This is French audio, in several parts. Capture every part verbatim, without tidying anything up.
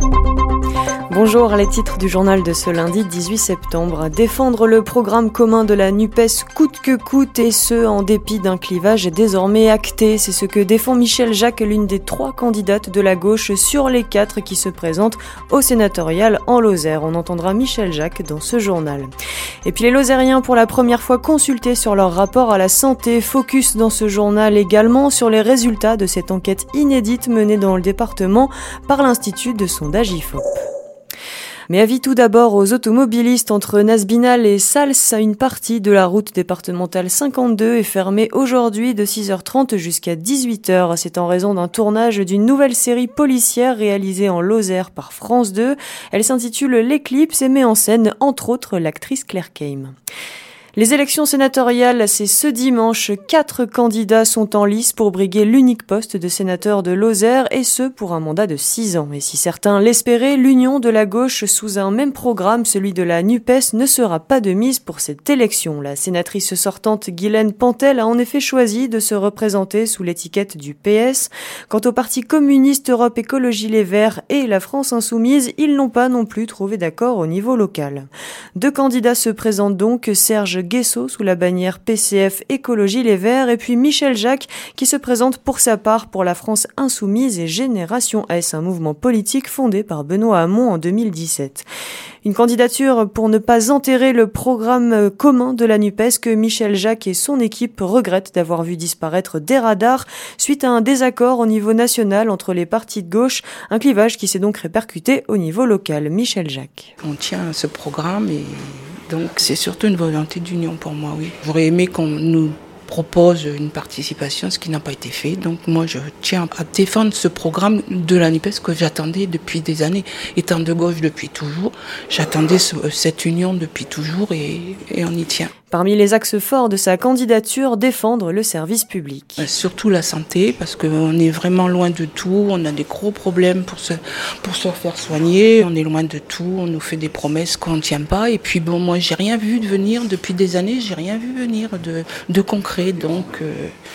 Bonjour, les titres du journal de ce lundi dix-huit septembre. Défendre le programme commun de la NUPES coûte que coûte et ce, en dépit d'un clivage désormais acté. C'est ce que défend Michèle Jacques, l'une des trois candidates de la gauche sur les quatre qui se présentent au sénatorial en Lozère. On entendra Michèle Jacques dans ce journal. Et puis les Lozériens, pour la première fois consultés sur leur rapport à la santé, focus dans ce journal également sur les résultats de cette enquête inédite menée dans le département par l'Institut de sondage I F O P. Mais avis tout d'abord aux automobilistes entre Nasbinal et Sals. Une partie de la route départementale cinquante-deux est fermée aujourd'hui de six heures trente jusqu'à dix-huit heures. C'est en raison d'un tournage d'une nouvelle série policière réalisée en Lozère par France deux. Elle s'intitule L'Éclipse et met en scène entre autres l'actrice Claire Keim. Les élections sénatoriales, c'est ce dimanche. Quatre candidats sont en lice pour briguer l'unique poste de sénateur de Lozère, et ce pour un mandat de six ans. Et si certains l'espéraient, l'union de la gauche sous un même programme, celui de la NUPES, ne sera pas de mise pour cette élection. La sénatrice sortante Guylaine Pantel a en effet choisi de se représenter sous l'étiquette du P S. Quant au Parti communiste, Europe Écologie Les Verts et la France Insoumise, ils n'ont pas non plus trouvé d'accord au niveau local. Deux candidats se présentent donc, Serge Guessot sous la bannière P C F Écologie Les Verts et puis Michèle Jacques qui se présente pour sa part pour la France Insoumise et Génération S, un mouvement politique fondé par Benoît Hamon en deux mille dix-sept. Une candidature pour ne pas enterrer le programme commun de la NUPES que Michèle Jacques et son équipe regrettent d'avoir vu disparaître des radars suite à un désaccord au niveau national entre les partis de gauche, un clivage qui s'est donc répercuté au niveau local. Michèle Jacques. On tient à ce programme et donc c'est surtout une volonté d'union pour moi, oui. J'aurais aimé qu'on nous propose une participation, ce qui n'a pas été fait. Donc moi, je tiens à défendre ce programme de la NUPES que j'attendais depuis des années. Étant de gauche depuis toujours, j'attendais ce, cette union depuis toujours et, et on y tient. Parmi les axes forts de sa candidature, défendre le service public. Surtout la santé, parce qu'on est vraiment loin de tout. On a des gros problèmes pour se, pour se faire soigner. On est loin de tout. On nous fait des promesses qu'on ne tient pas. Et puis bon, moi, j'ai rien vu de venir depuis des années. J'ai rien vu venir de, de concret. Donc, euh,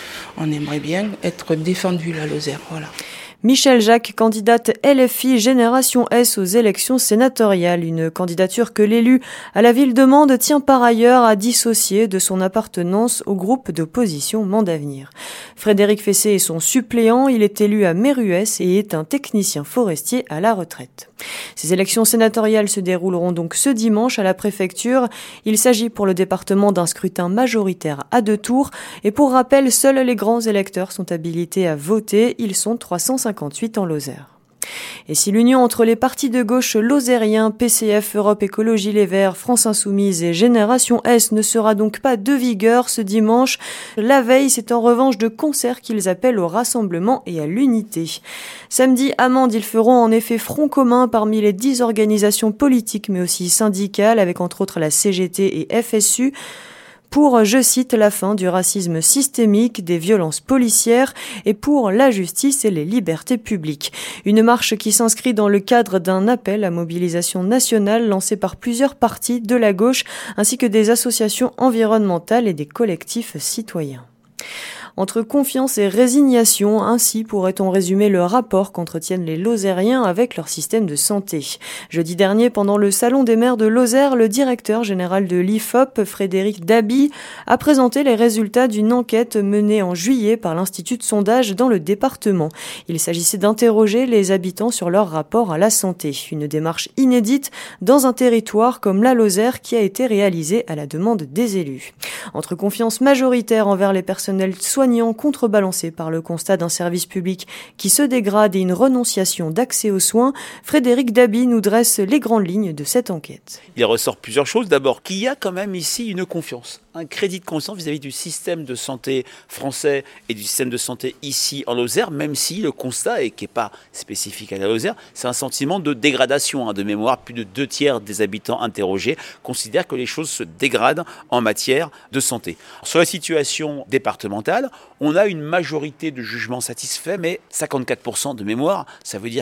on aimerait bien être défendu, la Lozère. Voilà. Michèle Jacques, candidate L F I Génération S aux élections sénatoriales. Une candidature que l'élu à la ville de Mende tient par ailleurs à dissocier de son appartenance au groupe d'opposition Mende Avenir. Frédéric Fessé est son suppléant. Il est élu à Méruès et est un technicien forestier à la retraite. Ces élections sénatoriales se dérouleront donc ce dimanche à la préfecture. Il s'agit pour le département d'un scrutin majoritaire à deux tours. Et pour rappel, seuls les grands électeurs sont habilités à voter. Ils sont trois cent cinquante-huit en Lozère. Et si l'union entre les partis de gauche lozériens, P C F, Europe Écologie Les Verts, France Insoumise et Génération S ne sera donc pas de vigueur ce dimanche, la veille, c'est en revanche de concert qu'ils appellent au rassemblement et à l'unité. Samedi, à Mende, ils feront en effet front commun parmi les dix organisations politiques mais aussi syndicales avec entre autres la C G T et F S U, pour, je cite, la fin du racisme systémique, des violences policières et pour la justice et les libertés publiques. Une marche qui s'inscrit dans le cadre d'un appel à mobilisation nationale lancé par plusieurs partis de la gauche ainsi que des associations environnementales et des collectifs citoyens. Entre confiance et résignation, ainsi pourrait-on résumer le rapport qu'entretiennent les Lozériens avec leur système de santé. Jeudi dernier, pendant le Salon des maires de Lozère, le directeur général de l'I F O P, Frédéric Dabi, a présenté les résultats d'une enquête menée en juillet par l'Institut de sondage dans le département. Il s'agissait d'interroger les habitants sur leur rapport à la santé. Une démarche inédite dans un territoire comme la Lozère qui a été réalisée à la demande des élus. Entre confiance majoritaire envers les personnels soignants contrebalancé par le constat d'un service public qui se dégrade et une renonciation d'accès aux soins, Frédéric Dabi nous dresse les grandes lignes de cette enquête. Il ressort plusieurs choses. D'abord, qu'il y a quand même ici une confiance, un crédit de confiance vis-à-vis du système de santé français et du système de santé ici en Lozère, même si le constat, et qui n'est pas spécifique à la Lozère, c'est un sentiment de dégradation. Hein, de mémoire, plus de deux tiers des habitants interrogés considèrent que les choses se dégradent en matière de santé. Sur la situation départementale, on a une majorité de jugements satisfaits, mais cinquante-quatre pour cent de mémoire, ça veut dire que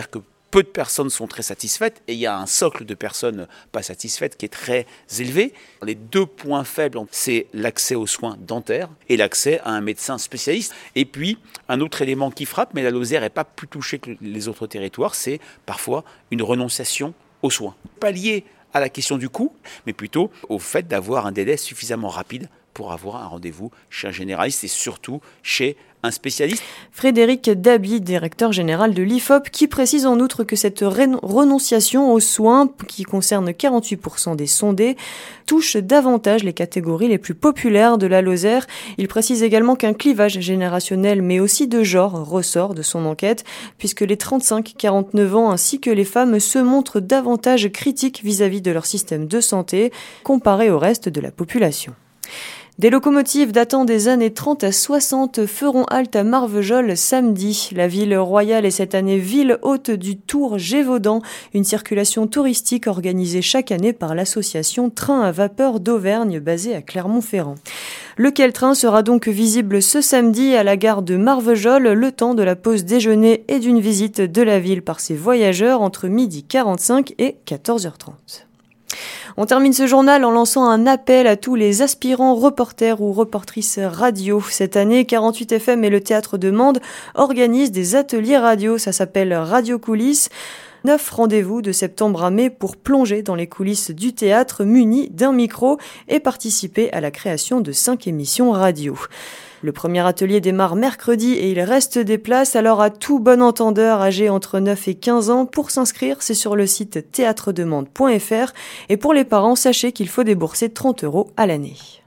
peu de personnes sont très satisfaites et il y a un socle de personnes pas satisfaites qui est très élevé. Les deux points faibles, c'est l'accès aux soins dentaires et l'accès à un médecin spécialiste. Et puis, un autre élément qui frappe, mais la Lozère n'est pas plus touchée que les autres territoires, c'est parfois une renonciation aux soins. Pas lié à la question du coût, mais plutôt au fait d'avoir un délai suffisamment rapide pour avoir un rendez-vous chez un généraliste et surtout chez un spécialiste. Frédéric Dabi, directeur général de l'I F O P, qui précise en outre que cette renonciation aux soins, qui concerne quarante-huit pour cent des sondés, touche davantage les catégories les plus populaires de la Lozère. Il précise également qu'un clivage générationnel, mais aussi de genre, ressort de son enquête, puisque les trente-cinq à quarante-neuf ans ainsi que les femmes se montrent davantage critiques vis-à-vis de leur système de santé, comparé au reste de la population. Des locomotives datant des années trente à soixante feront halte à Marvejols samedi. La ville royale est cette année ville hôte du Tour Gévaudan, une circulation touristique organisée chaque année par l'association Train à vapeur d'Auvergne basée à Clermont-Ferrand. Le Quel-Train sera donc visible ce samedi à la gare de Marvejols, le temps de la pause déjeuner et d'une visite de la ville par ses voyageurs entre midi quarante-cinq et quatorze heures trente. On termine ce journal en lançant un appel à tous les aspirants reporters ou reportrices radio. Cette année, quarante-huit F M et le Théâtre de Mende organisent des ateliers radio. Ça s'appelle Radio Coulisses. Neuf rendez-vous de septembre à mai pour plonger dans les coulisses du théâtre munis d'un micro et participer à la création de cinq émissions radio. Le premier atelier démarre mercredi et il reste des places, alors à tout bon entendeur âgé entre neuf et quinze ans, pour s'inscrire, c'est sur le site théâtre de mende point f r et pour les parents, sachez qu'il faut débourser trente euros à l'année.